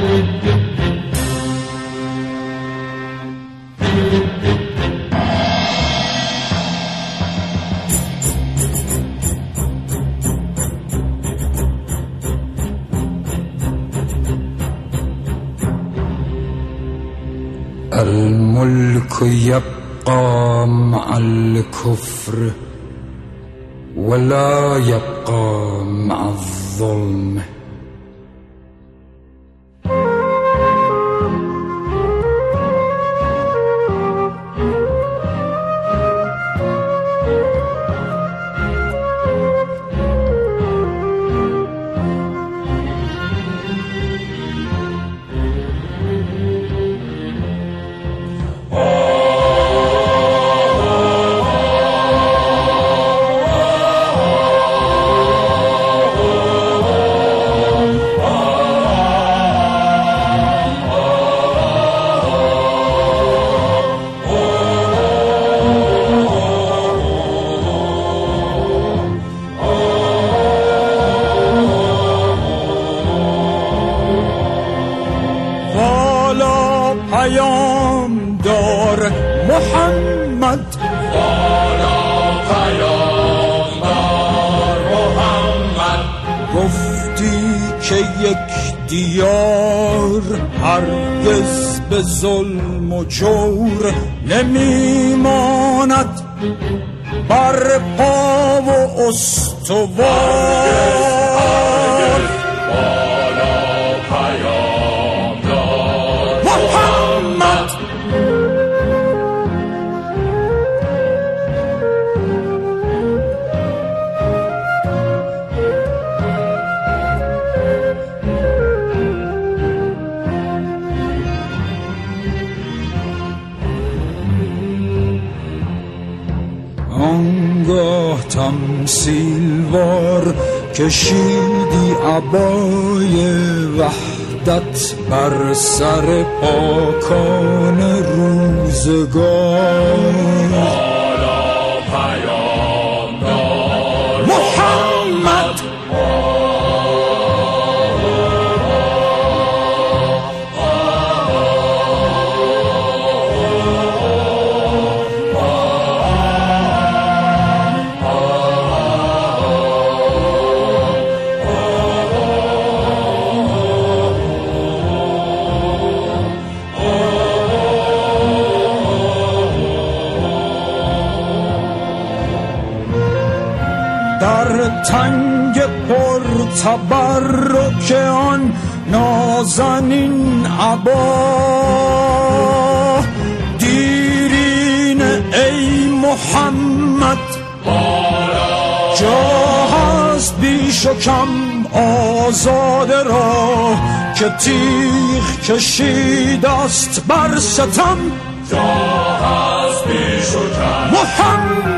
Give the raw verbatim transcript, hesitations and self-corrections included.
الملك يبقى مع الكفر ولا يبقى مع الظلم. پیام دار محمد، بالا پیام دار محمد. گفتی که یک دیار هرگز به ظلم و جور نمیماند بر پا و استوار. آنگاه تمثیلوار کشیدی عبای وحدت بر سر پاکان روزگار. بالا پیام دار محمد، در تنگ پر تبرک آن نازنین عبا دیرین ای محمد. جا هست بیش و کم آزاده را که تیغ کشیده است بر ستم. جا هست بیش و کم محمد